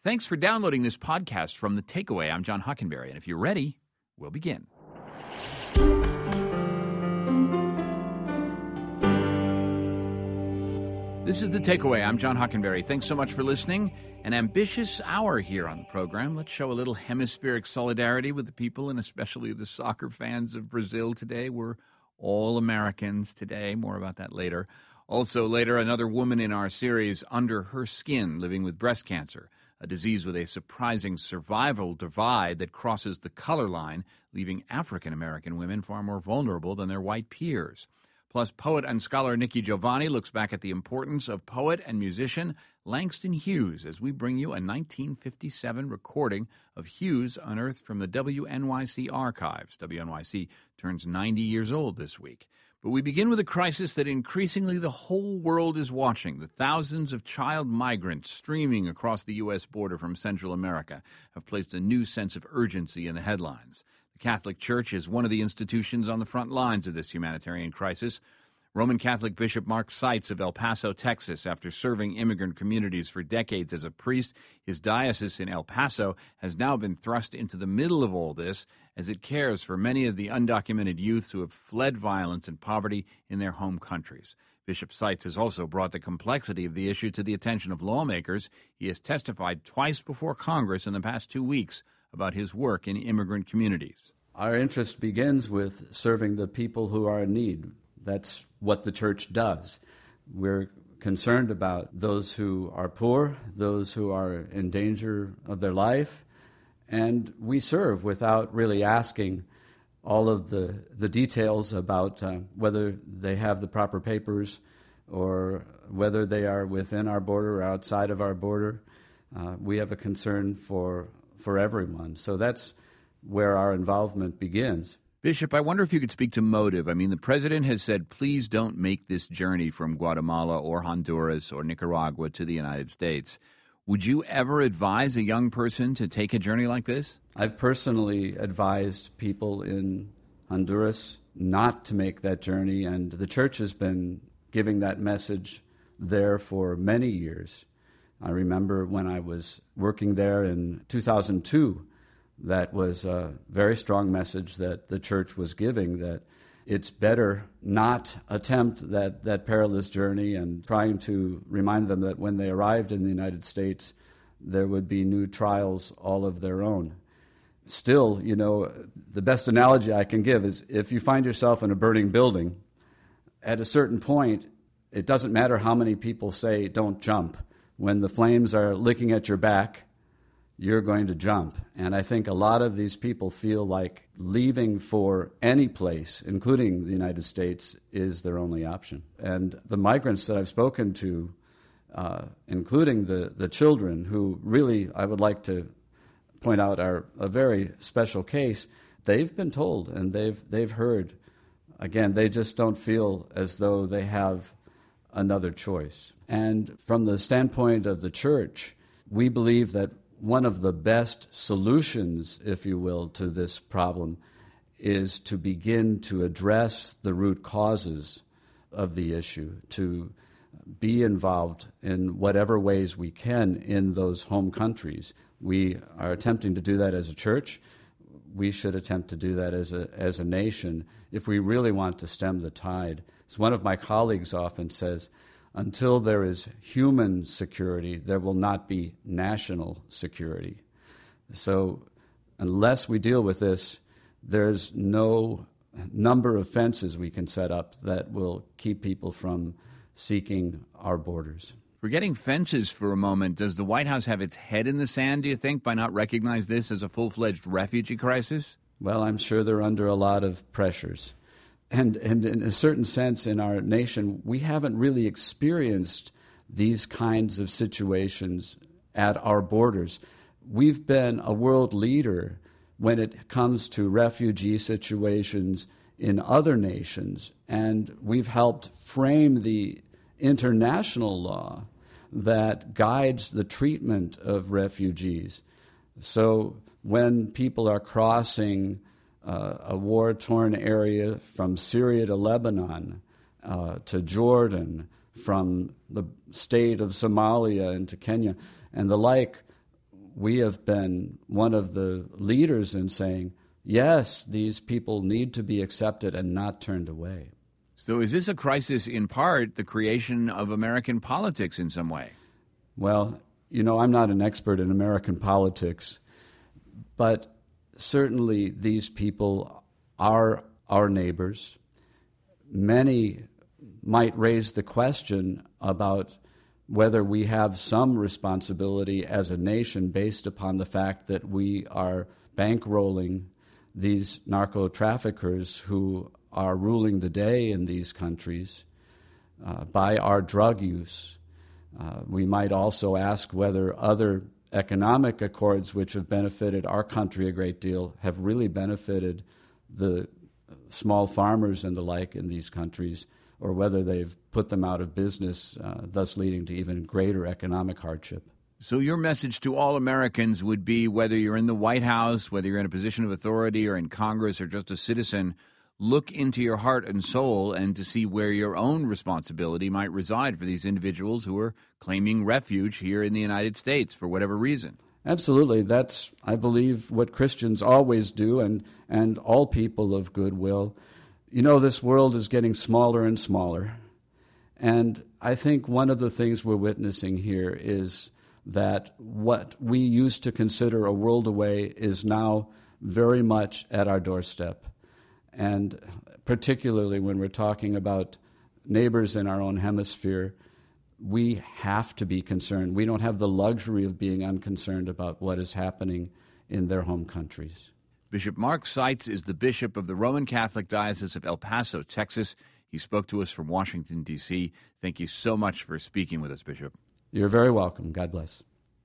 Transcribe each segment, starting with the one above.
Thanks for downloading this podcast from The Takeaway. I'm John Hockenberry, and if you're ready, we'll begin. This is The Takeaway. I'm John Hockenberry. Thanks so much for listening. An ambitious hour here on the program. Let's show a little hemispheric solidarity with the people, and especially the soccer fans of Brazil today. We're all Americans today. More about that later. Also later, another woman in our series, Under Her Skin, living with breast cancer, a disease with a surprising survival divide that crosses the color line, leaving African-American women far more vulnerable than their white peers. Plus, poet and scholar Nikki Giovanni looks back at the importance of poet and musician Langston Hughes as we bring you a 1957 recording of Hughes unearthed from the WNYC archives. WNYC turns 90 years old this week. But we begin with a crisis that increasingly the whole world is watching. The thousands of child migrants streaming across the U.S. border from Central America have placed a new sense of urgency in the headlines. The Catholic Church is one of the institutions on the front lines of this humanitarian crisis. Roman Catholic Bishop Mark Seitz of El Paso, Texas, after serving immigrant communities for decades as a priest, his diocese in El Paso has now been thrust into the middle of all this as it cares for many of the undocumented youths who have fled violence and poverty in their home countries. Bishop Seitz has also brought the complexity of the issue to the attention of lawmakers. He has testified twice before Congress in the past 2 weeks about his work in immigrant communities. Our interest begins with serving the people who are in need. That's what the church does. We're concerned about those who are poor, those who are in danger of their life, and we serve without really asking all of the details about whether they have the proper papers or whether they are within our border or outside of our border. We have a concern for everyone. So that's where our involvement begins. Bishop, I wonder if you could speak to motive. I mean, the president has said, please don't make this journey from Guatemala or Honduras or Nicaragua to the United States. Would you ever advise a young person to take a journey like this? I've personally advised people in Honduras not to make that journey, and the church has been giving that message there for many years. I remember when I was working there in 2002, that was a very strong message that the church was giving, that it's better not attempt that perilous journey, and trying to remind them that when they arrived in the United States, there would be new trials all of their own. Still, you know, the best analogy I can give is if you find yourself in a burning building, at a certain point, it doesn't matter how many people say don't jump. When the flames are licking at your back, you're going to jump. And I think a lot of these people feel like leaving for any place, including the United States, is their only option. And the migrants that I've spoken to, including the children, who really, I would like to point out, are a very special case, they've been told and they've heard. Again, they just don't feel as though they have another choice. And from the standpoint of the church, we believe that one of the best solutions, if you will, to this problem is to begin to address the root causes of the issue, to be involved in whatever ways we can in those home countries. We are attempting to do that as a church. We should attempt to do that as a nation if we really want to stem the tide. As one of my colleagues often says, until there is human security, there will not be national security. So unless we deal with this, there's no number of fences we can set up that will keep people from seeking our borders. Forgetting fences for a moment, does the White House have its head in the sand, do you think, by not recognize this as a full-fledged refugee crisis? Well, I'm sure they're under a lot of pressures. And in a certain sense, in our nation, we haven't really experienced these kinds of situations at our borders. We've been a world leader when it comes to refugee situations in other nations, and we've helped frame the international law that guides the treatment of refugees. So when people are crossing a war-torn area from Syria to Lebanon, to Jordan, from the state of Somalia into Kenya, and the like, we have been one of the leaders in saying, yes, these people need to be accepted and not turned away. So is this a crisis, in part, the creation of American politics in some way? Well, I'm not an expert in American politics, but certainly these people are our neighbors. Many might raise the question about whether we have some responsibility as a nation based upon the fact that we are bankrolling these narco-traffickers who are ruling the day in these countries by our drug use. We might also ask whether other economic accords which have benefited our country a great deal have really benefited the small farmers and the like in these countries, or whether they've put them out of business, thus leading to even greater economic hardship. So your message to all Americans would be, whether you're in the White House, whether you're in a position of authority or in Congress or just a citizen, look into your heart and soul and to see where your own responsibility might reside for these individuals who are claiming refuge here in the United States for whatever reason. Absolutely. That's, I believe, what Christians always do, and all people of goodwill. This world is getting smaller and smaller. And I think one of the things we're witnessing here is that what we used to consider a world away is now very much at our doorstep. And particularly when we're talking about neighbors in our own hemisphere, we have to be concerned. We don't have the luxury of being unconcerned about what is happening in their home countries. Bishop Mark Seitz is the bishop of the Roman Catholic Diocese of El Paso, Texas. He spoke to us from Washington, D.C. Thank you so much for speaking with us, Bishop. You're very welcome. God bless.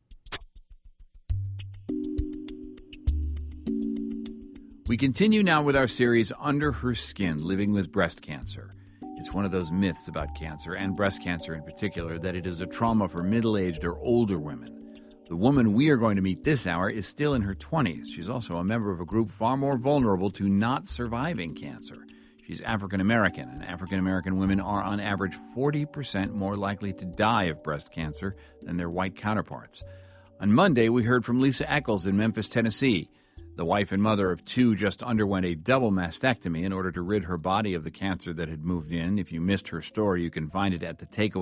We continue now with our series, Under Her Skin, Living with Breast Cancer. It's one of those myths about cancer, and breast cancer in particular, that it is a trauma for middle-aged or older women. The woman we are going to meet this hour is still in her 20s. She's also a member of a group far more vulnerable to not surviving cancer. She's African American, and African American women are on average 40% more likely to die of breast cancer than their white counterparts. On Monday, we heard from Lisa Eccles in Memphis, Tennessee. The wife and mother of two just underwent a double mastectomy in order to rid her body of the cancer that had moved in. If you missed her story, you can find it at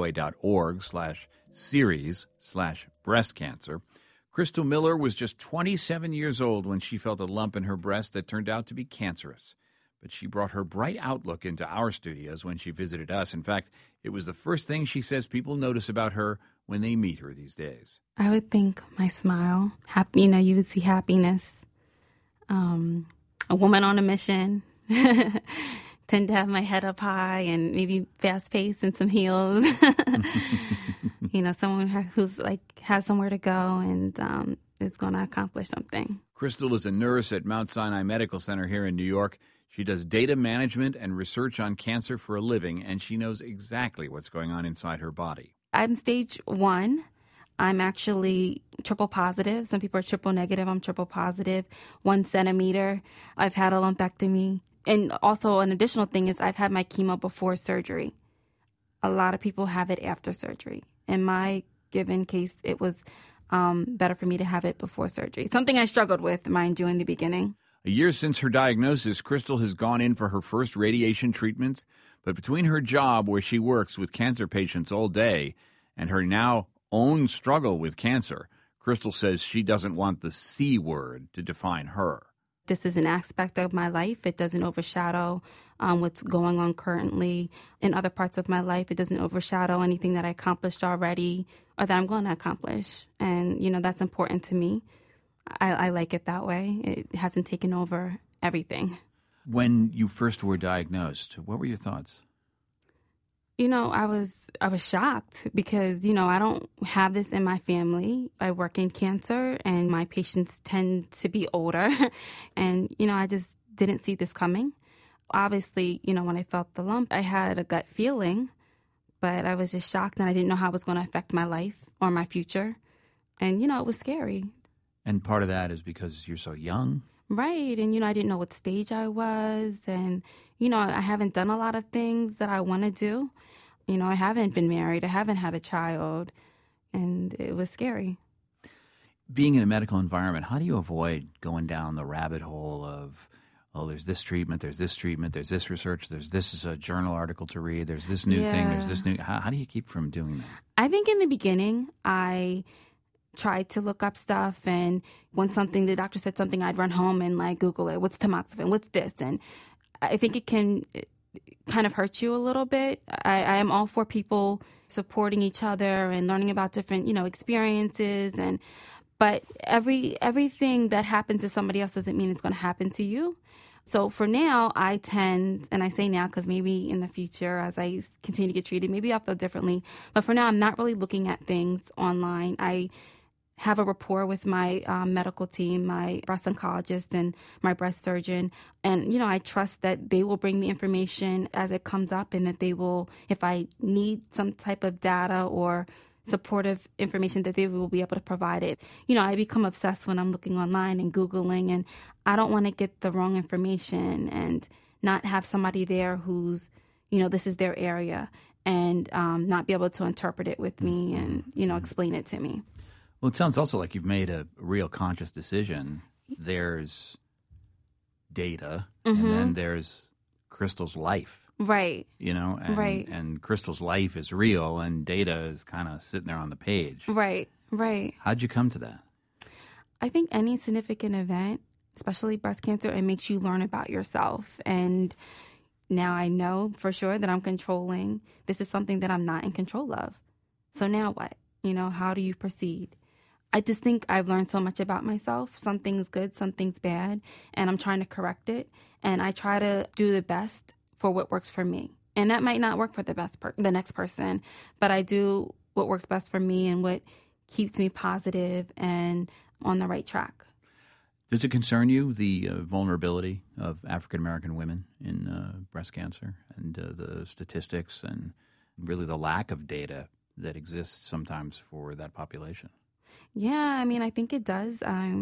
thetakeaway.org/series/breast cancer. Crystal Miller was just 27 years old when she felt a lump in her breast that turned out to be cancerous. But she brought her bright outlook into our studios when she visited us. In fact, it was the first thing she says people notice about her when they meet her these days. I would think my smile. You would see happiness. A woman on a mission. Tend to have my head up high and maybe fast-paced and some heels. Someone who's has somewhere to go and is going to accomplish something. Crystal is a nurse at Mount Sinai Medical Center here in New York. She does data management and research on cancer for a living, and she knows exactly what's going on inside her body. I'm stage 1. I'm actually triple positive. Some people are triple negative. I'm triple positive. 1 centimeter. I've had a lumpectomy. And also an additional thing is I've had my chemo before surgery. A lot of people have it after surgery. In my given case, it was better for me to have it before surgery. Something I struggled with, mind you, in the beginning. A year since her diagnosis, Crystal has gone in for her first radiation treatments. But between her job, where she works with cancer patients all day, and her now own struggle with cancer, Crystal says she doesn't want the C word to define her. This is an aspect of my life. It doesn't overshadow what's going on currently in other parts of my life. It doesn't overshadow anything that I accomplished already or that I'm going to accomplish. And, that's important to me. I like it that way. It hasn't taken over everything. When you first were diagnosed, what were your thoughts? I was shocked because, I don't have this in my family. I work in cancer and my patients tend to be older. And, I just didn't see this coming. Obviously, when I felt the lump, I had a gut feeling, but I was just shocked and I didn't know how it was going to affect my life or my future. And, it was scary. And part of that is because you're so young. Right. And, I didn't know what stage I was. And, I haven't done a lot of things that I want to do. I haven't been married. I haven't had a child. And it was scary. being in a medical environment, how do you avoid going down the rabbit hole of, oh, there's this treatment, there's this research, there's this is a journal article to read, there's this new thing, there's this new... How do you keep from doing that? I think in the beginning, I tried to look up stuff, and when the doctor said something, I'd run home and like Google it. What's tamoxifen? What's this? And I think it can kind of hurt you a little bit. I am all for people supporting each other and learning about different, experiences, but everything that happens to somebody else doesn't mean it's going to happen to you. So for now, I tend, and I say now because maybe in the future, as I continue to get treated, maybe I'll feel differently. But for now, I'm not really looking at things online. I have a rapport with my medical team, my breast oncologist and my breast surgeon. And, I trust that they will bring me information as it comes up, and that they will, if I need some type of data or supportive information, that they will be able to provide it. I become obsessed when I'm looking online and Googling, and I don't want to get the wrong information and not have somebody there who's, this is their area, and not be able to interpret it with me and, explain it to me. Well, it sounds also like you've made a real conscious decision. There's data, and then there's Crystal's life. Right. Right. And Crystal's life is real, and data is kind of sitting there on the page. Right. How'd you come to that? I think any significant event, especially breast cancer, it makes you learn about yourself. And now I know for sure that I'm controlling. This is something that I'm not in control of. So now what? How do you proceed? I just think I've learned so much about myself. Some things good, some things bad, and I'm trying to correct it. And I try to do the best for what works for me. And that might not work for the next person, but I do what works best for me and what keeps me positive and on the right track. Does it concern you, the vulnerability of African-American women in breast cancer and the statistics and really the lack of data that exists sometimes for that population? Yeah, I think it does.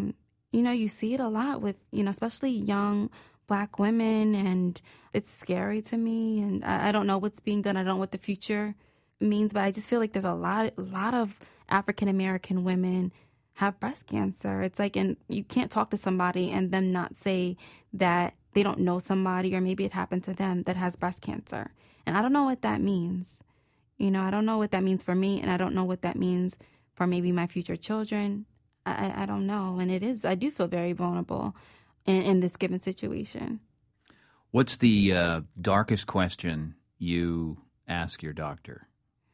You see it a lot with, especially young Black women, and it's scary to me. And I don't know what's being done. I don't know what the future means, but I just feel like there's a lot of African-American women have breast cancer. It's like, and you can't talk to somebody and them not say that they don't know somebody, or maybe it happened to them, that has breast cancer. And I don't know what that means. I don't know what that means for me, and I don't know what that means for maybe my future children. I don't know. And I do feel very vulnerable in this given situation. What's the darkest question you ask your doctor?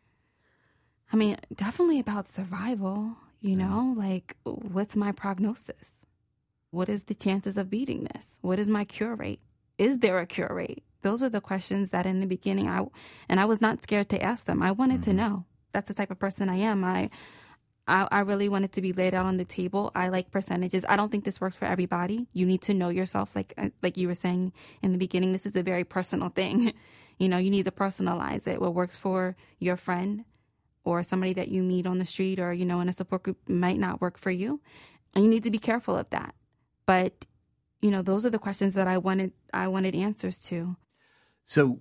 Definitely about survival, like, what's my prognosis? What is the chances of beating this? What is my cure rate? Is there a cure rate? Those are the questions that in the beginning I was not scared to ask them. I wanted to know. That's the type of person I am. I really wanted to be laid out on the table. I like percentages. I don't think this works for everybody. You need to know yourself, like you were saying in the beginning. This is a very personal thing. You need to personalize it. What works for your friend or somebody that you meet on the street or, in a support group might not work for you. And you need to be careful of that. But, those are the questions that I wanted answers to. So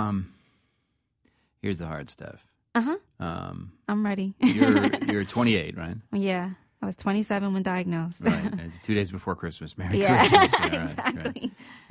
here's the hard stuff. Uh-huh. I'm ready. You're 28, right? Yeah. I was 27 when diagnosed. Right. 2 days before Christmas. Merry Christmas. Yeah, exactly.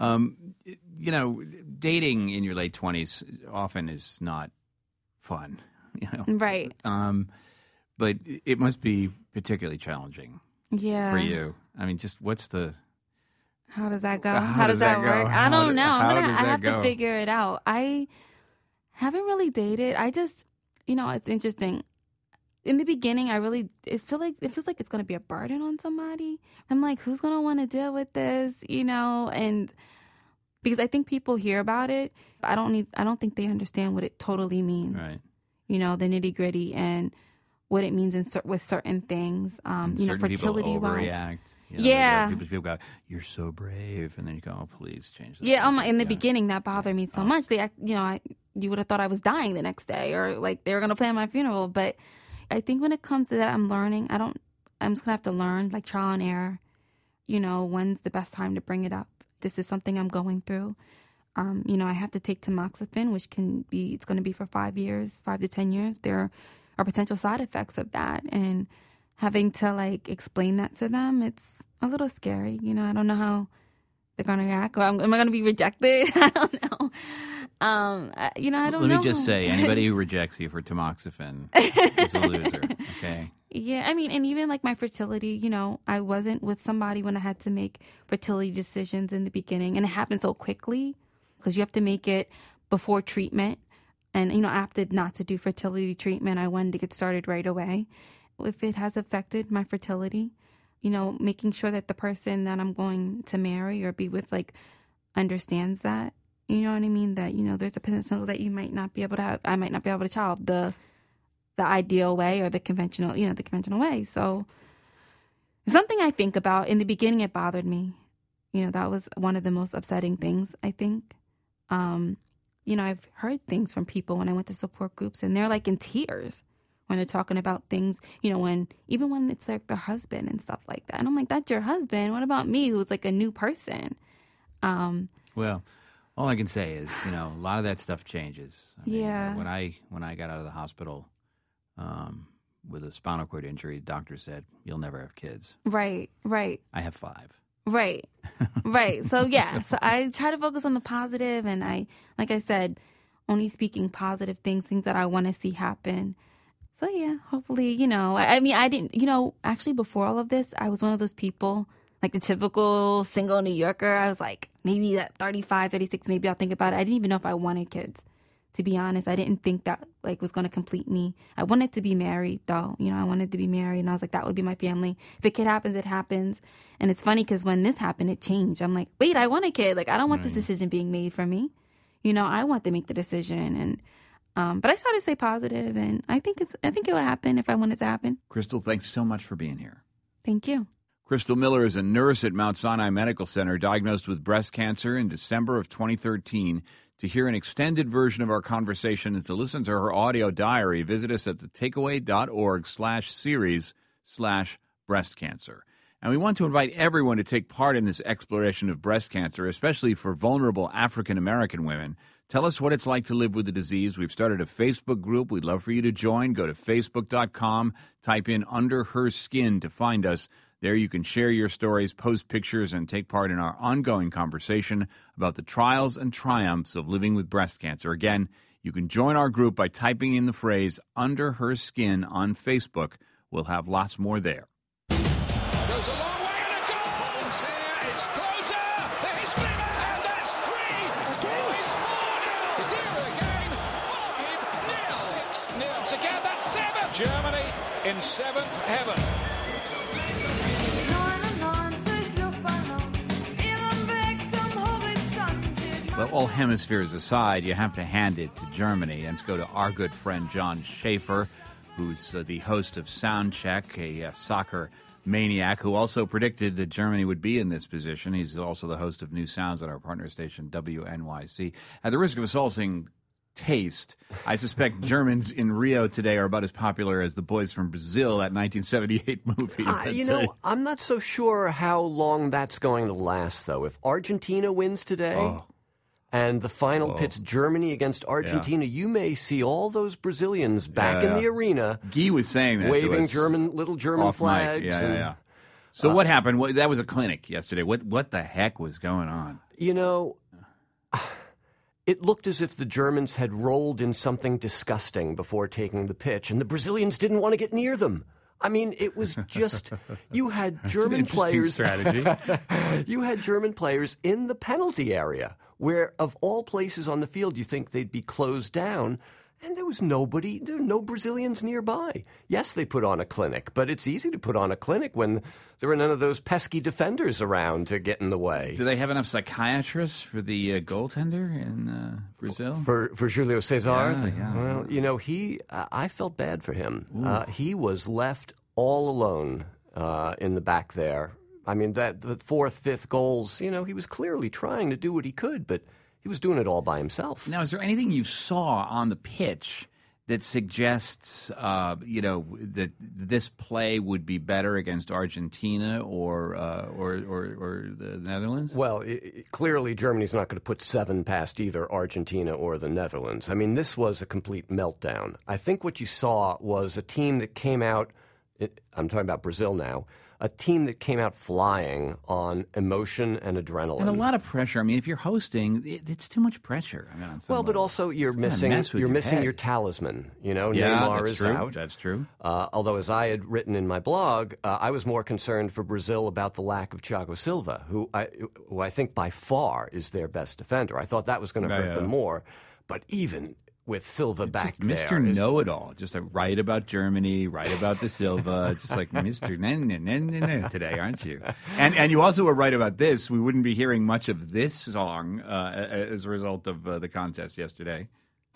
Right. Dating in your late 20s often is not fun, Right. But it must be particularly challenging for you. Just what's the... How does that go? How does that work? I don't know. I have to figure it out. I haven't really dated. I just... it's interesting. In the beginning, it feels like it's going to be a burden on somebody. I'm like, who's going to want to deal with this? And because I think people hear about it, but I don't think they understand what it totally means. Right. The nitty gritty and what it means with certain things. Fertility overreact. Yeah. People go, "You're so brave," and then you go, "Oh, please change that." Yeah. In the beginning, that bothered me so much. You would have thought I was dying the next day, or like they were going to plan my funeral. But I think when it comes to that, I'm learning. I'm just going to have to learn, like trial and error. When's the best time to bring it up? This is something I'm going through. I have to take tamoxifen, which it's going to be for 5 to 10 years. There are potential side effects of that. And having to like explain that to them, it's a little scary. You know, I don't know how they're going to react. Am I going to be rejected? I don't know. You know, I don't know. Let me just say, anybody who rejects you for tamoxifen is a loser, okay? Yeah, I mean, and even like my fertility, you know, I wasn't with somebody when I had to make fertility decisions in the beginning. And it happened so quickly because you have to make it before treatment. And, you know, I opted not to do fertility treatment. I wanted to get started right away. If it has affected my fertility, you know, making sure that the person that I'm going to marry or be with, like, understands that, you know what I mean? That, you know, there's a potential that you might not be able to have, I might not be able to child the ideal way or the conventional, you know, the conventional way. So something I think about. In the beginning, it bothered me. You know, that was one of the most upsetting things, I think. You know, I've heard things from people when I went to support groups, and they're like in tears when they're talking about things, you know, even when it's like their husband and stuff like that. And I'm like, that's your husband. What about me, who's like a new person? Well, all I can say is, you know, a lot of that stuff changes. I mean, Yeah. when I got out of the hospital with a spinal cord injury, the doctor said, you'll never have kids. Right. I have 5. Right. So, yeah. So I try to focus on the positive, and I, like I said, only speaking positive things that I want to see happen. So, yeah, hopefully, you know, I mean, I didn't, you know, actually before all of this, I was one of those people, like the typical single New Yorker. I was like, maybe at 35, 36, maybe I'll think about it. I didn't even know if I wanted kids, to be honest. I didn't think that like was going to complete me. I wanted to be married, though. You know, I wanted to be married, and I was like, that would be my family. If a kid happens, it happens. And it's funny because when this happened, it changed. I'm like, wait, I want a kid. Like, I don't want this decision being made for me. You know, I want to make the decision. And but I started to stay positive, and I think it will happen if I want it to happen. Crystal, thanks so much for being here. Thank you. Crystal Miller is a nurse at Mount Sinai Medical Center, diagnosed with breast cancer in December of 2013. To hear an extended version of our conversation and to listen to her audio diary, visit us at thetakeaway.org/series/breast cancer. And we want to invite everyone to take part in this exploration of breast cancer, especially for vulnerable African American women. Tell us what it's like to live with the disease. We've started a Facebook group. We'd love for you to join. Go to facebook.com, type in Under Her Skin to find us. There you can share your stories, post pictures, and take part in our ongoing conversation about the trials and triumphs of living with breast cancer. Again, you can join our group by typing in the phrase Under Her Skin on Facebook. We'll have lots more there. Goes a long way and a goal! It's here, it's closer! The history maker, that's 3! Score is 4-0! Madeira again, 5, 6-0 to get that 7! Germany in 7th heaven. Well, all hemispheres aside, you have to hand it to Germany. Let's go to our good friend John Schaefer, who's the host of Soundcheck, a soccer maniac who also predicted that Germany would be in this position. He's also the host of New Sounds at our partner station, WNYC. At the risk of assaulting taste, I suspect Germans in Rio today are about as popular as the boys from Brazil, that 1978 movie. You know, I'm not so sure how long that's going to last, though. If Argentina wins today and the final pits Germany against Argentina, you may see all those Brazilians back in the arena. Guy was saying that waving little German flags. So what happened? That was a clinic yesterday. What the heck was going on? You know, it looked as if the Germans had rolled in something disgusting before taking the pitch, and the Brazilians didn't want to get near them. I mean, it was just, you had German players. Strategy. You had German players in the penalty area, where of all places on the field you think they'd be closed down, and there were no Brazilians nearby. Yes, they put on a clinic, but it's easy to put on a clinic when there are none of those pesky defenders around to get in the way. Do they have enough psychiatrists for the goaltender in Brazil? For Julio Cesar? Yeah. Well, you know, I felt bad for him. He was left all alone in the back there. I mean, the 4th, 5th goals, you know, he was clearly trying to do what he could, but he was doing it all by himself. Now, is there anything you saw on the pitch that suggests, that this play would be better against Argentina or the Netherlands? Well, clearly Germany's not going to put 7 past either Argentina or the Netherlands. I mean, this was a complete meltdown. I think what you saw was a team that came out I'm talking about Brazil now, a team that came out flying on emotion and adrenaline. And a lot of pressure. I mean, if you're hosting, it's too much pressure. I mean, on some well, but level. also you're It's missing head. your talisman. Yeah, Neymar that's is true. out. That's true. Although, as I had written in my blog, I was more concerned for Brazil about the lack of Thiago Silva, who I think by far is their best defender. I thought that was going to hurt them more. But even with Silva back there, Mr. Know-it-all. Just write about Germany, write about the Silva, just like Mr. Today, aren't you? And you also were right about this. We wouldn't be hearing much of this song as a result of the contest yesterday.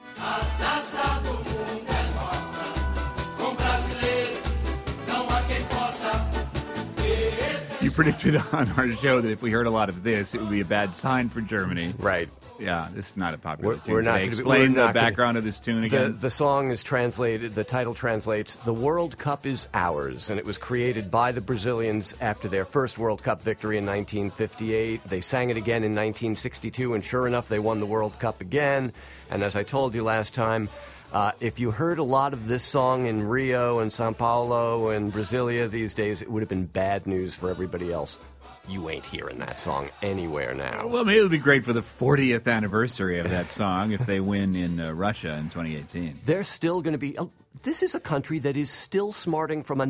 You predicted on our show that if we heard a lot of this, it would be a bad sign for Germany. Right. Yeah, this is not a popular tune. We're not today. gonna be- Explain we're the not gonna- background of this tune again. The song is translated, the title translates, "The World Cup is Ours," and it was created by the Brazilians after their first World Cup victory in 1958. They sang it again in 1962, and sure enough, they won the World Cup again. And as I told you last time, if you heard a lot of this song in Rio and Sao Paulo and Brasilia these days, it would have been bad news for everybody else. You ain't hearing that song anywhere now. Well, maybe it'll be great for the 40th anniversary of that song if they win in Russia in 2018. They're still going to be... this is a country that is still smarting from a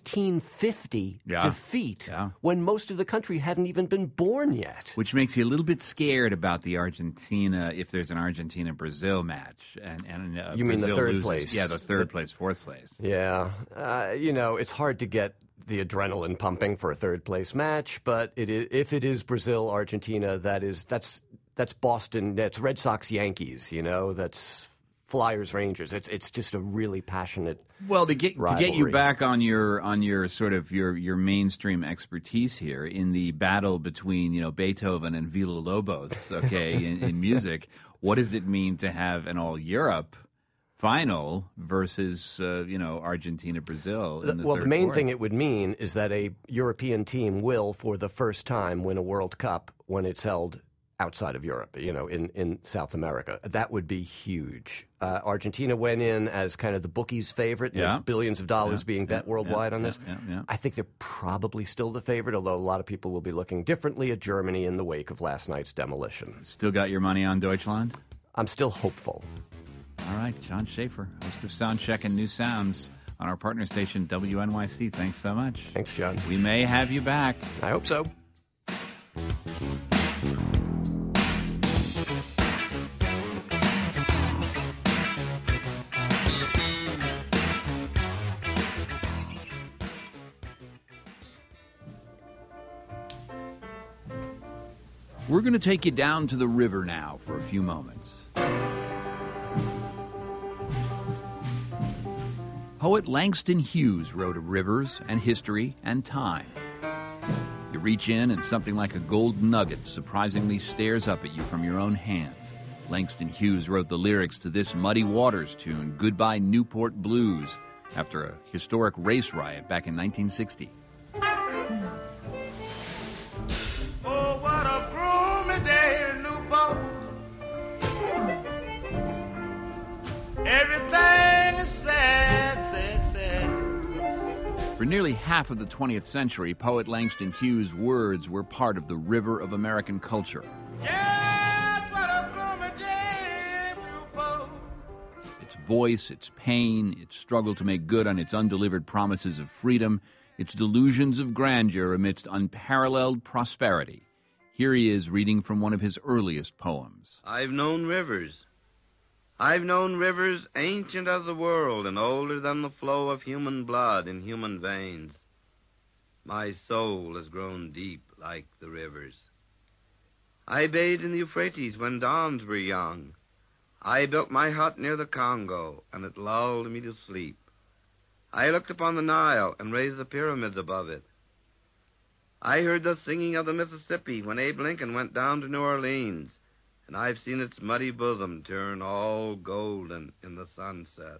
1950 defeat when most of the country hadn't even been born yet. Which makes you a little bit scared about the Argentina, if there's an Argentina-Brazil match. And you mean Brazil the third loses. place? Yeah, the third place, fourth place. Yeah. It's hard to get the adrenaline pumping for a third-place match, but if it is Brazil-Argentina, that's Boston, that's Red Sox-Yankees, that's Flyers-Rangers. It's just a really passionate Well, to get you rivalry. back on your sort of your mainstream expertise here in the battle between Beethoven and Villa-Lobos, okay, in music, what does it mean to have an all-Europe final versus Argentina-Brazil in the the main fourth? thing it would mean is that a European team will, for the first time, win a World Cup when it's held outside of Europe, in South America. That would be huge. Argentina went in as kind of the bookies' favorite. Yeah. There's billions of dollars being bet worldwide on this. Yeah. I think they're probably still the favorite, although a lot of people will be looking differently at Germany in the wake of last night's demolition. Still got your money on Deutschland? I'm still hopeful. All right, John Schaefer, host of Soundcheck and New Sounds on our partner station, WNYC. Thanks so much. Thanks, John. We may have you back. I hope so. We're going to take you down to the river now for a few moments. Poet Langston Hughes wrote of rivers and history and time. You reach in and something like a gold nugget surprisingly stares up at you from your own hand. Langston Hughes wrote the lyrics to this Muddy Waters tune, Goodbye Newport Blues, after a historic race riot back in 1960. Oh, what a gloomy day in Newport. Everything is sad, sad, sad. For nearly half of the 20th century, poet Langston Hughes' words were part of the river of American culture. Yes, what a gloomy day in Newport. Its voice, its pain, its struggle to make good on its undelivered promises of freedom, its delusions of grandeur amidst unparalleled prosperity. Here he is reading from one of his earliest poems. I've known rivers. I've known rivers ancient as the world and older than the flow of human blood in human veins. My soul has grown deep like the rivers. I bathed in the Euphrates when dawns were young. I built my hut near the Congo, and it lulled me to sleep. I looked upon the Nile and raised the pyramids above it. I heard the singing of the Mississippi when Abe Lincoln went down to New Orleans, and I've seen its muddy bosom turn all golden in the sunset.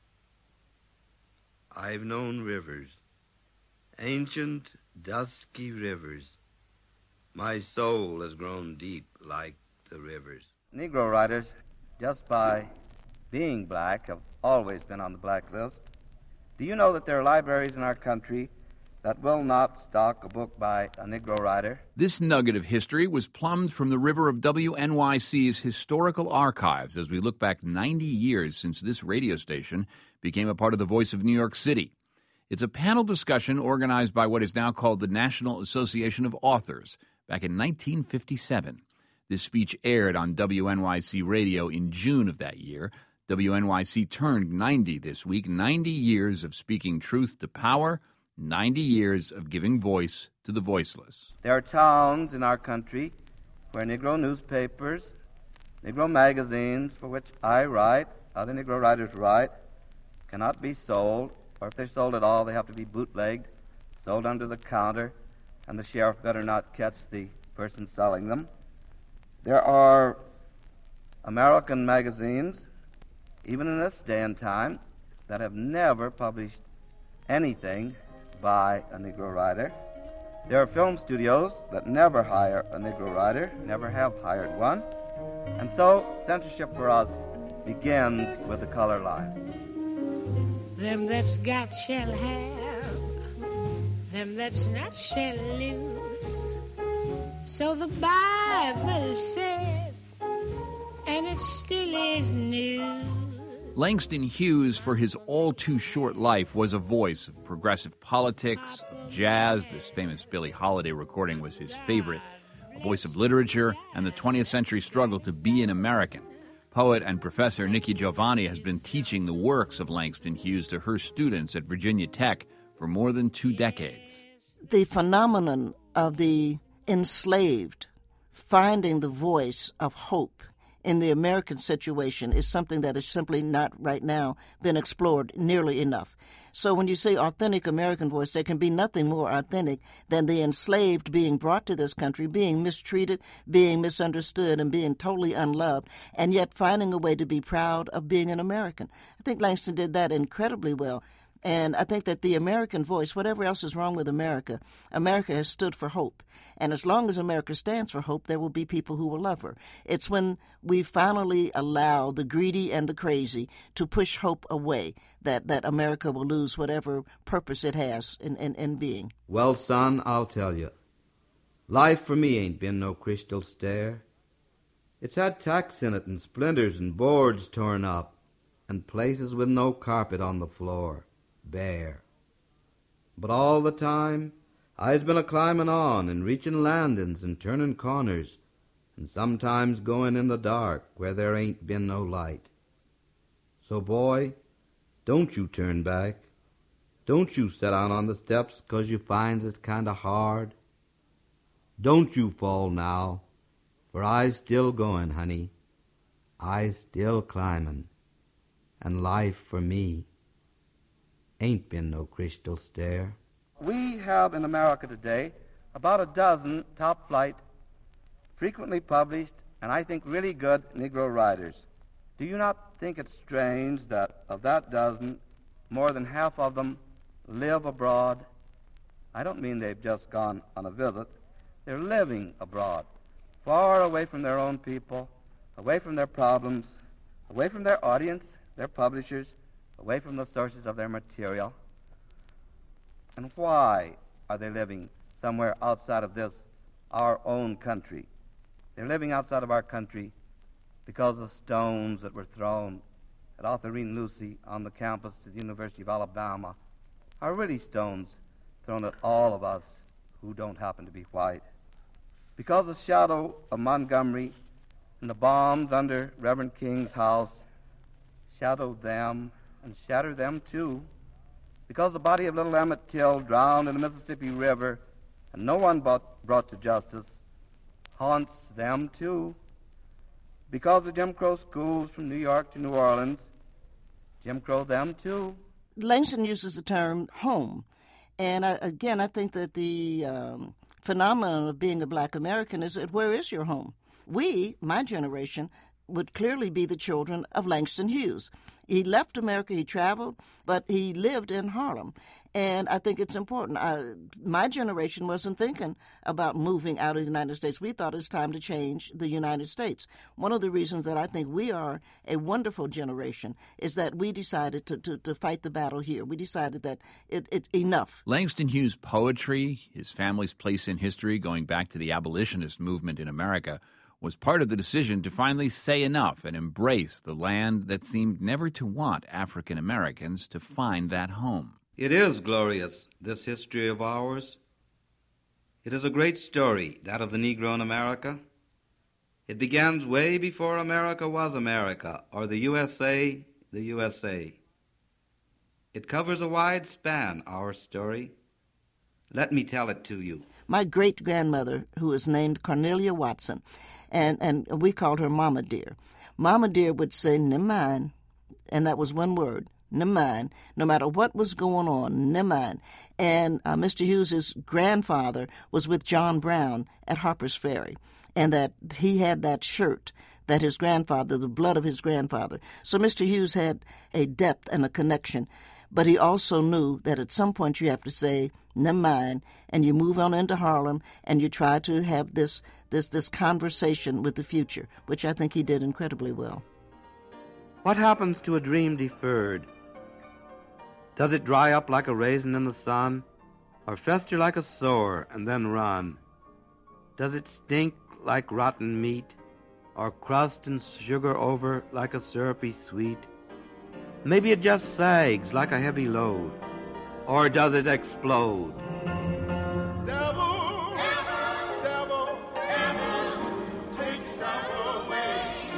I've known rivers, ancient, dusky rivers. My soul has grown deep like the rivers. Negro writers, just by being black, have always been on the black list. Do you know that there are libraries in our country that will not stock a book by a Negro writer? This nugget of history was plumbed from the river of WNYC's historical archives as we look back 90 years since this radio station became a part of the Voice of New York City. It's a panel discussion organized by what is now called the National Association of Authors back in 1957. This speech aired on WNYC radio in June of that year. WNYC turned 90 this week, 90 years of speaking truth to power, 90 years of giving voice to the voiceless. There are towns in our country where Negro newspapers, Negro magazines, for which I write, other Negro writers write, cannot be sold, or if they're sold at all, they have to be bootlegged, sold under the counter, and the sheriff better not catch the person selling them. There are American magazines, even in this day and time, that have never published anything by a Negro writer. There are film studios that never hire a Negro writer, never have hired one. And so censorship for us begins with the color line. Them that's got shall have, them that's not shall lose. So the Bible said, and it still is news. Langston Hughes, for his all-too-short life, was a voice of progressive politics, of jazz. This famous Billie Holiday recording was his favorite. A voice of literature and the 20th century struggle to be an American. Poet and professor Nikki Giovanni has been teaching the works of Langston Hughes to her students at Virginia Tech for more than 2 decades. The phenomenon of the enslaved finding the voice of hope in the American situation is something that is simply not right now been explored nearly enough. So when you say authentic American voice, there can be nothing more authentic than the enslaved being brought to this country, being mistreated, being misunderstood, and being totally unloved, and yet finding a way to be proud of being an American. I think Langston did that incredibly well. And I think that the American voice, whatever else is wrong with America, America has stood for hope. And as long as America stands for hope, there will be people who will love her. It's when we finally allow the greedy and the crazy to push hope away that America will lose whatever purpose it has in being. Well, son, I'll tell you. Life for me ain't been no crystal stair. It's had tacks in it and splinters and boards torn up and places with no carpet on the floor. Bare. But all the time, I's been a-climbin' on and reachin' landings and turnin' corners and sometimes goin' in the dark where there ain't been no light. So, boy, don't you turn back. Don't you set out on the steps 'cause you finds it kinda hard. Don't you fall now, for I's still goin', honey. I's still climbin', and life for me ain't been no crystal stair. We have in America today about a dozen top-flight, frequently published, and I think really good Negro writers. Do you not think it's strange that of that dozen, more than half of them live abroad? I don't mean they've just gone on a visit. They're living abroad, far away from their own people, away from their problems, away from their audience, their publishers, away from the sources of their material. And why are they living somewhere outside of this, our own country? They're living outside of our country because of stones that were thrown at Arthurine Lucy on the campus of the University of Alabama are really stones thrown at all of us who don't happen to be white. Because the shadow of Montgomery and the bombs under Reverend King's house shadowed them and shatter them too, because the body of little Emmett Till, drowned in the Mississippi River and no one brought to justice, haunts them too, because the Jim Crow schools from New York to New Orleans, Jim Crow them too. Langston uses the term home, and I think that the phenomenon of being a black American is that where is your home? We, my generation, would clearly be the children of Langston Hughes. He left America, he traveled, but he lived in Harlem. And I think it's important. My generation wasn't thinking about moving out of the United States. We thought it's time to change the United States. One of the reasons that I think we are a wonderful generation is that we decided to fight the battle here. We decided that it's enough. Langston Hughes' poetry, his family's place in history going back to the abolitionist movement in America, was part of the decision to finally say enough and embrace the land that seemed never to want African Americans to find that home. It is glorious, this history of ours. It is a great story, that of the Negro in America. It begins way before America was America, or the USA, the USA. It covers a wide span, our story. Let me tell it to you. My great-grandmother, who was named Cornelia Watson, and we called her Mama Dear. Mama Dear would say, "Neman," and that was one word, Neman, no matter what was going on, Neman. And Mr. Hughes's grandfather was with John Brown at Harper's Ferry, and that he had that shirt that his grandfather, the blood of his grandfather. So Mr. Hughes had a depth and a connection. But he also knew that at some point you have to say, never mind, and you move on into Harlem and you try to have this conversation with the future, which I think he did incredibly well. What happens to a dream deferred? Does it dry up like a raisin in the sun, or fester like a sore and then run? Does it stink like rotten meat, or crust and sugar over like a syrupy sweet? Maybe it just sags like a heavy load, or does it explode? Devil, devil, devil, take yourself away.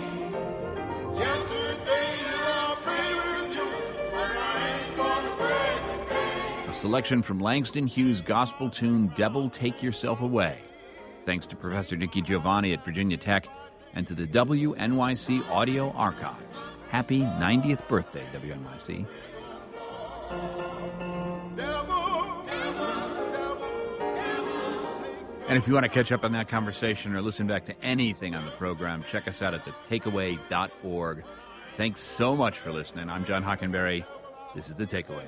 Yesterday I prayed with you, but I ain't gonna pray today. A selection from Langston Hughes' gospel tune, Devil, Take Yourself Away. Thanks to Professor Nikki Giovanni at Virginia Tech and to the WNYC Audio Archives. Happy 90th birthday, WNYC. And if you want to catch up on that conversation or listen back to anything on the program, check us out at thetakeaway.org. Thanks so much for listening. I'm John Hockenberry. This is The Takeaway.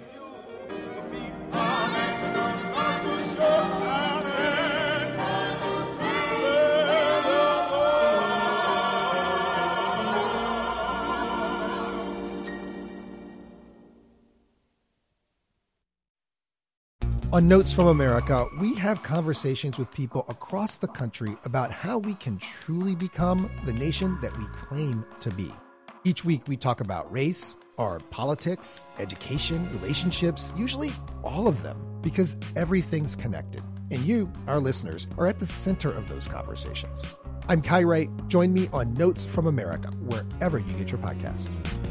On Notes from America, we have conversations with people across the country about how we can truly become the nation that we claim to be. Each week we talk about race, our politics, education, relationships, usually all of them, because everything's connected. And you, our listeners, are at the center of those conversations. I'm Kai Wright. Join me on Notes from America, wherever you get your podcasts.